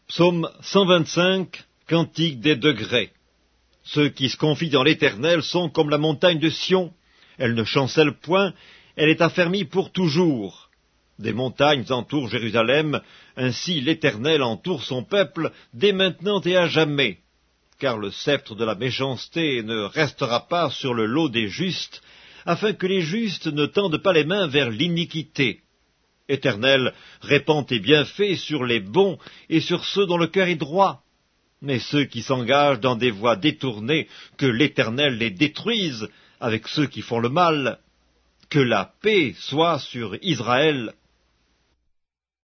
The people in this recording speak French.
Psaume 125, Cantique des degrés. Ceux qui se confient dans l'Éternel sont comme la montagne de Sion. Elle ne chancelle point, elle est affermie pour toujours. Des montagnes entourent Jérusalem, ainsi l'Éternel entoure son peuple, dès maintenant et à jamais. Car le sceptre de la méchanceté ne restera pas sur le lot des justes, afin que les justes ne tendent pas les mains vers l'iniquité. Éternel, répands tes bienfaits sur les bons et sur ceux dont le cœur est droit. Mais ceux qui s'engagent dans des voies détournées, que l'Éternel les détruise avec ceux qui font le mal. Que la paix soit sur Israël.